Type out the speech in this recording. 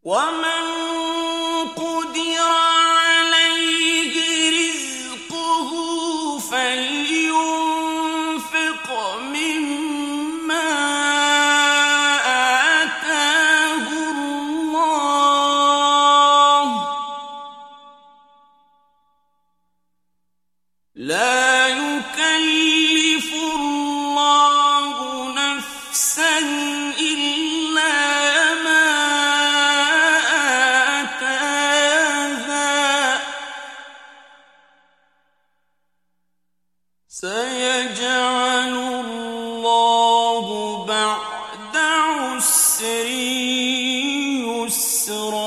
ومن قدر عليه رزقه فلينفق مما آتاه الله لا يكلف الله نفسا إلا ما آتاها سيجعل الله بعد عسر يسرا